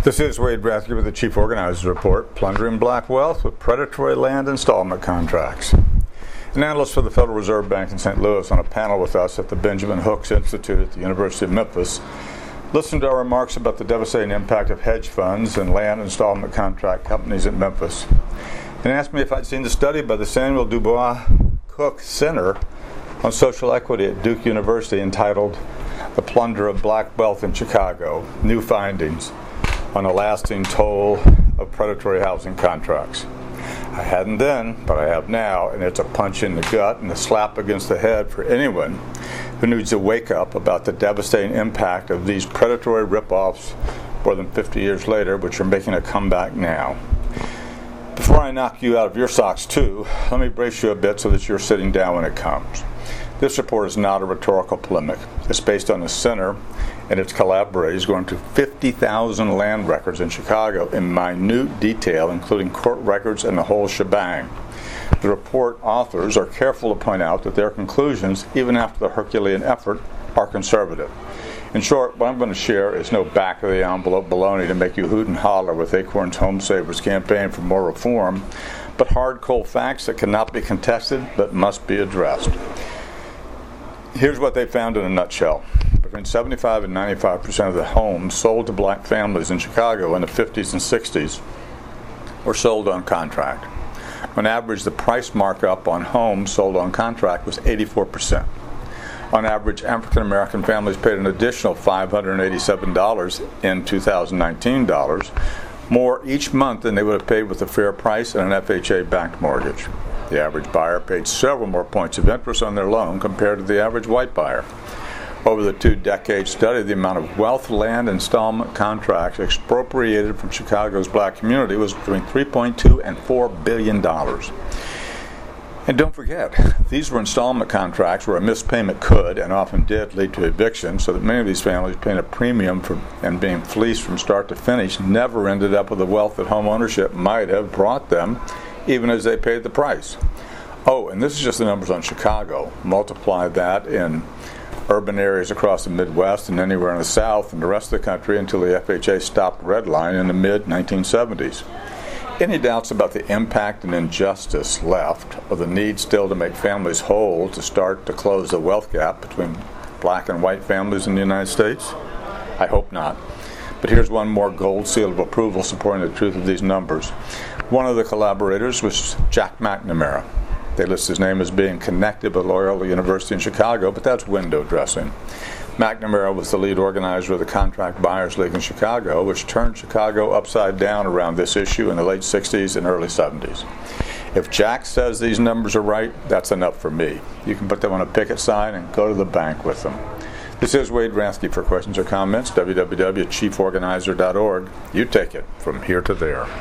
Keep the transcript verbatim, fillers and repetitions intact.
This is Wade Rathke with the Chief Organizer's Report, Plundering Black Wealth with Predatory Land Installment Contracts. An analyst for the Federal Reserve Bank in Saint Louis on a panel with us at the Benjamin Hooks Institute at the University of Memphis listened to our remarks about the devastating impact of hedge funds and land installment contract companies at Memphis, and asked me if I'd seen the study by the Samuel Dubois Cook Center on Social Equity at Duke University entitled The Plunder of Black Wealth in Chicago, New Findings on a Lasting Toll of Predatory Housing Contracts. I hadn't then, but I have now, and it's a punch in the gut and a slap against the head for anyone who needs to wake up about the devastating impact of these predatory rip-offs more than fifty years later, which are making a comeback now. Before I knock you out of your socks too, let me brace you a bit so that you're sitting down when it comes. This report is not a rhetorical polemic. It's based on the Center and its collaborators going to fifty thousand land records in Chicago in minute detail, including court records and the whole shebang. The report authors are careful to point out that their conclusions, even after the Herculean effort, are conservative. In short, what I'm going to share is no back-of-the-envelope baloney to make you hoot and holler with Acorn's Home Savers campaign for more reform, but hard, cold facts that cannot be contested but must be addressed. Here's what they found in a nutshell. Between seventy-five and ninety-five percent of the homes sold to black families in Chicago in the fifties and sixties were sold on contract. On average, the price markup on homes sold on contract was eighty-four percent. On average, African American families paid an additional five hundred eighty-seven dollars in two thousand nineteen dollars, more each month than they would have paid with a fair price and an F H A-backed mortgage. The average buyer paid several more points of interest on their loan compared to the average white buyer. Over the two-decade study, the amount of wealth land installment contracts expropriated from Chicago's black community was between three point two and four billion dollars. And don't forget, these were installment contracts where a missed payment could, and often did, lead to eviction, so that many of these families paying a premium for and being fleeced from start to finish never ended up with the wealth that home ownership might have brought them, even as they paid the price. Oh, and this is just the numbers on Chicago. Multiply that in urban areas across the Midwest and anywhere in the South and the rest of the country until the F H A stopped redlining in the mid nineteen seventies. Any doubts about the impact and injustice left, or the need still to make families whole to start to close the wealth gap between black and white families in the United States? I hope not. But here's one more gold seal of approval supporting the truth of these numbers. One of the collaborators was Jack McNamara. They list his name as being connected with Loyola University in Chicago, but that's window dressing. McNamara was the lead organizer of the Contract Buyers League in Chicago, which turned Chicago upside down around this issue in the late sixties and early seventies. If Jack says these numbers are right, that's enough for me. You can put them on a picket sign and go to the bank with them. This is Wade Rathke. For questions or comments, w w w dot chief organizer dot org. You take it from here to there.